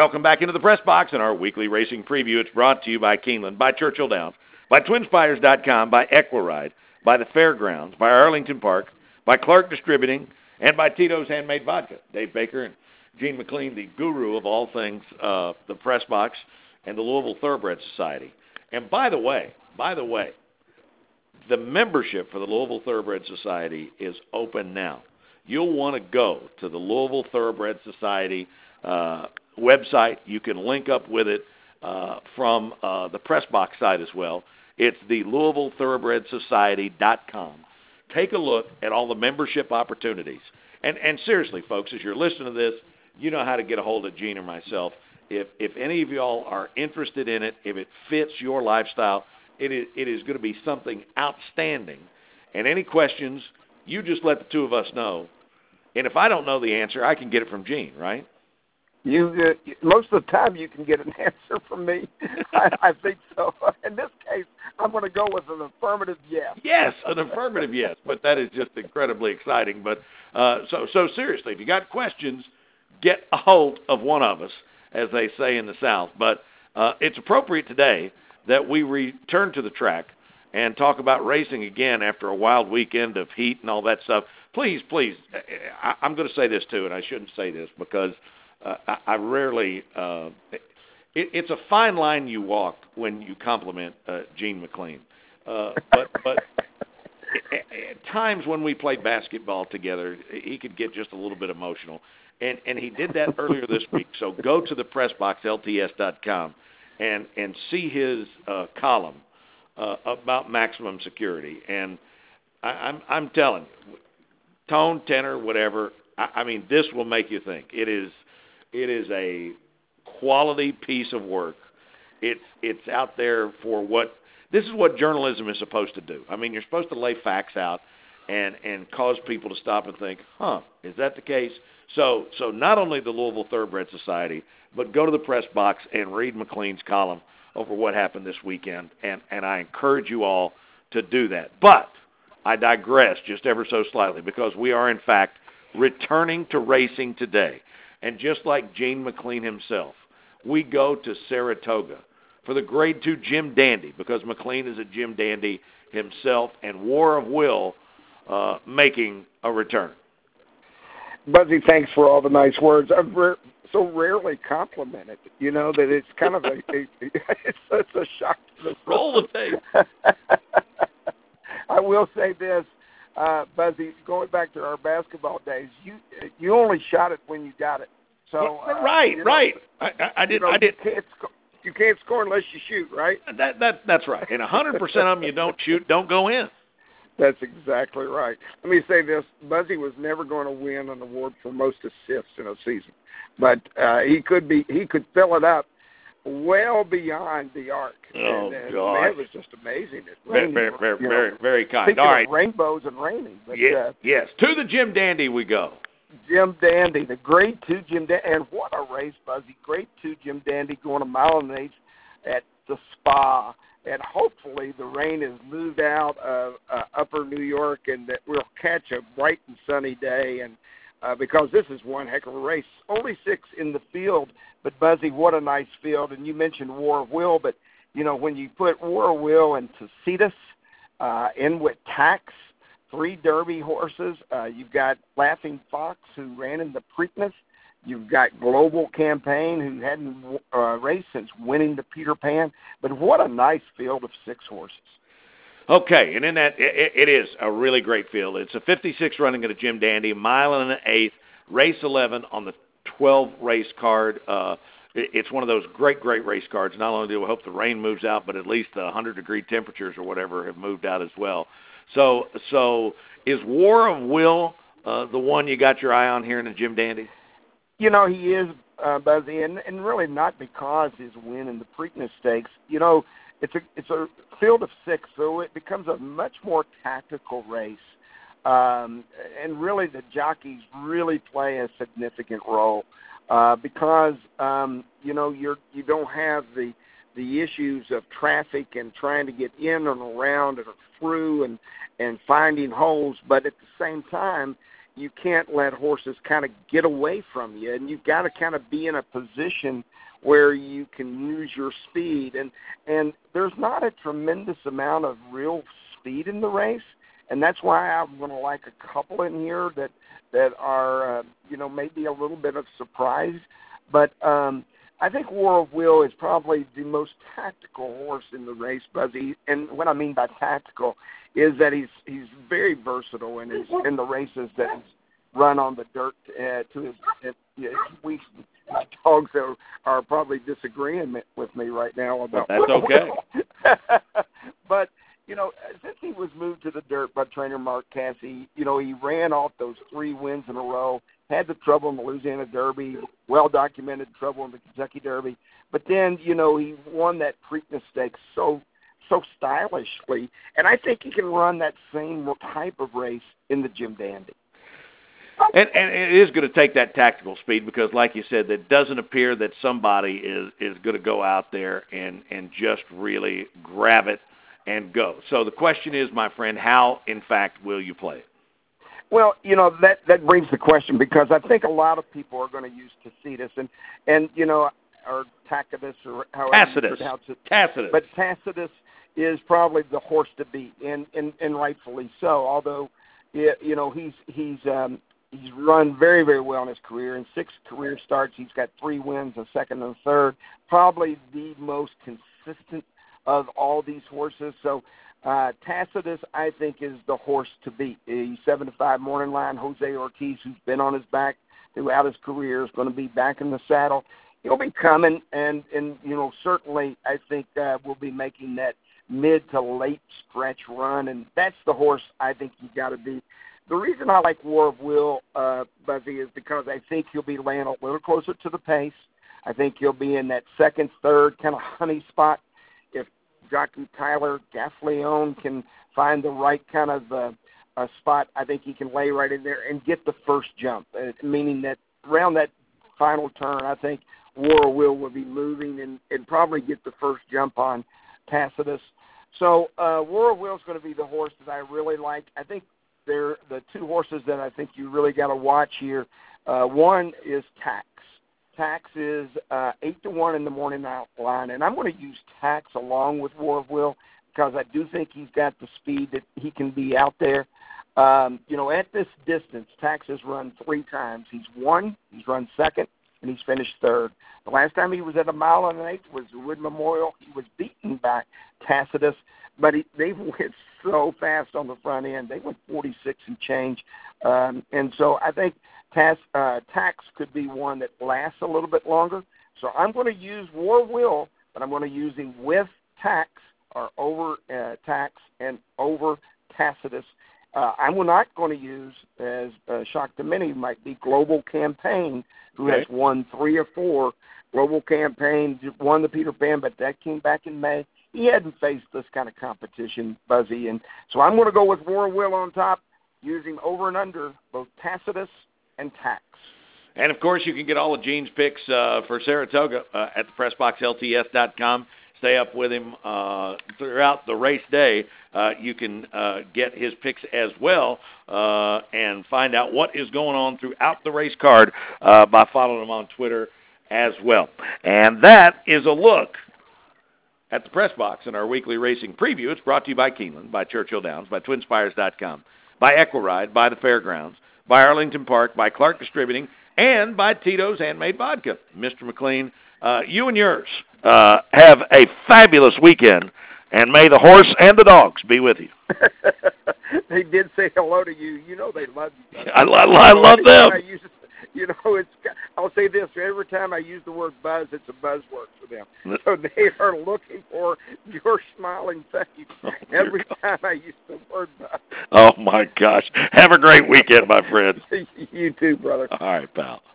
Welcome back into the press box and our weekly racing preview. It's brought to you by Keeneland, by Churchill Downs, by TwinSpires.com, by Equiride, by the Fairgrounds, by Arlington Park, by Clark Distributing, and by Tito's Handmade Vodka. Dave Baker and Gene McLean, the guru of all things the press box and the Louisville Thoroughbred Society. And by the way, the membership for the Louisville Thoroughbred Society is open now. You'll want to go to the Louisville Thoroughbred Society website. You can link up with it from the press box site as well. It's the LouisvilleThoroughbredSociety.com. Take a look at all the membership opportunities. And seriously, folks, as you're listening to this, you know how to get a hold of Gene or myself. If any of y'all are interested in it, if it fits your lifestyle, it is going to be something outstanding. And any questions, you just let the two of us know. And if I don't know the answer, I can get it from Gene, right? You most of the time you can get an answer from me. I think so. In this case, I'm going to go with an affirmative yes. Yes, an affirmative yes. But that is just incredibly exciting. But so seriously, if you got questions, get a hold of one of us, as they say in the South. But it's appropriate today that we return to the track and talk about racing again after a wild weekend of heat and all that stuff. Please, I'm going to say this too, and I shouldn't say this because I rarely it's a fine line you walk when you compliment Gene McLean. But at times when we played basketball together, he could get just a little bit emotional. And he did that earlier this week. So go to the PressBoxLTS.com and see his column about maximum security. And I'm telling you, tone, tenor, whatever, I mean, this will make you think. It is a quality piece of work. It's out there for this is what journalism is supposed to do. I mean, you're supposed to lay facts out and cause people to stop and think, is that the case? So not only the Louisville Thoroughbred Society, but go to the press box and read McLean's column over what happened this weekend, and I encourage you all to do that. But I digress just ever so slightly because we are, in fact, returning to racing today. And just like Gene McLean himself, we go to Saratoga for the Grade 2 Jim Dandy because McLean is a Jim Dandy himself, and War of Will making a return. Buzzy, thanks for all the nice words. I've so rarely complimented, that it's kind of it's a shock to the roll the tape. I will say this, Buzzy, going back to our basketball days, you only shot it when you got it. So right. I did. You can't score unless you shoot, right? That's right. And 100% of them you don't shoot, don't go in. That's exactly right. Let me say this: Buzzy was never going to win an award for most assists in a season, but he could fill it up well beyond the arc. Oh, God. Man, it was just amazing. Very kind. Speaking All right. of rainbows and raining. But, yes. To the Jim Dandy we go. Jim Dandy, the Grade 2 Jim Dandy. And what a race, Buzzy. Grade 2 Jim Dandy going a mile and an eighth at the Spa. And hopefully the rain has moved out of upper New York and that we'll catch a bright and sunny day. And because this is one heck of a race. Only 6 in the field, but Buzzy, what a nice field. And you mentioned War of Will, but, when you put War of Will and Tacitus in with Tax, 3 Derby horses, you've got Laughing Fox, who ran in the Preakness. You've got Global Campaign, who hadn't raced since winning the Peter Pan. But what a nice field of 6 horses. Okay, and in that, it is a really great field. It's a 56 running at a Jim Dandy, mile and an eighth, race 11 on the 12-race card. It's one of those great race cards. Not only do we hope the rain moves out, but at least the 100-degree temperatures or whatever have moved out as well. So is War of Will the one you got your eye on here in the Jim Dandy? He is, Buzzy, and really not because his win in the Preakness Stakes. It's a field of 6, so it becomes a much more tactical race. And really the jockeys really play a significant role because, you don't have the issues of traffic and trying to get in and around and through and finding holes. But at the same time, you can't let horses kind of get away from you, and you've got to kind of be in a position where you can use your speed. And there's not a tremendous amount of real speed in the race, and that's why I'm going to like a couple in here that are, maybe a little bit of surprise. But I think War of Will is probably the most tactical horse in the race, Buzzy. And what I mean by tactical is that he's very versatile in the races that he's run on the dirt. My dogs are probably disagreeing with me right now about. That's okay. But since he was moved to the dirt by trainer Mark Casse, he ran off those 3 wins in a row. Had the trouble in the Louisiana Derby, well-documented trouble in the Kentucky Derby. But then, he won that Preakness Stakes so stylishly. And I think he can run that same type of race in the Jim Dandy. And it is going to take that tactical speed because, like you said, it doesn't appear that somebody is going to go out there and just really grab it and go. So the question is, my friend, how, in fact, will you play it? Well, that brings the question because I think a lot of people are going to use Tacitus and or Tacitus or however you pronounce it. Tacitus. But Tacitus is probably the horse to beat, and rightfully so. Although, he's run very, very well in his career. In 6 career starts, he's got 3 wins, a second and a third. Probably the most consistent of all these horses. So Tacitus, I think, is the horse to beat. He's 7-5 morning line. Jose Ortiz, who's been on his back throughout his career, is going to be back in the saddle. He'll be coming, and certainly I think we'll be making that mid to late stretch run, and that's the horse I think you got to beat. The reason I like War of Will, Buzzy, is because I think he'll be laying a little closer to the pace. I think he'll be in that second, third kind of honey spot. If jockey Tyler Gaffleone can find the right kind of spot, I think he can lay right in there and get the first jump, meaning that around that final turn, I think War of Will be moving and probably get the first jump on Tacitus. So War of Will is going to be the horse that I really like. I think they're the 2 horses that I think you really got to watch here. One is Tax. Tax is 8-1 in the morning line, and I'm going to use Tax along with War of Will because I do think he's got the speed that he can be out there. At this distance, Tax has run 3 times. He's won, he's run second, and he's finished third. The last time he was at 1 1/8 was the Wood Memorial. He was beaten by Tacitus, but they went so fast on the front end. They went 46 and change. And so I think Tax could be one that lasts a little bit longer. So I'm going to use War of Will, but I'm going to use him with Tax or over Tax and over Tacitus. I'm not going to use, as shock to many might be, Global Campaign, who has won 3 or 4. Global Campaign won the Peter Pan, but that came back in May. He hadn't faced this kind of competition, Buzzy. And so I'm going to go with War of Will on top, using over and under both Tacitus and Tax. And, of course, you can get all of Gene's picks for Saratoga at the PressBoxLTS.com. Stay up with him throughout the race day. You can get his picks as well and find out what is going on throughout the race card by following him on Twitter as well. And that is a look at the Press Box in our weekly racing preview. It's brought to you by Keeneland, by Churchill Downs, by TwinSpires.com, by Equiride, by the Fairgrounds, by Arlington Park, by Clark Distributing, and by Tito's Handmade Vodka. Mr. McLean, you and yours have a fabulous weekend, and may the horse and the dogs be with you. They did say hello to you. You know they love you. I love them. I'll say this. Every time I use the word buzz, it's a buzzword for them. So they are looking for your smiling face every time I use the word buzz. Oh, my gosh. Have a great weekend, my friend. You too, brother. All right, pal.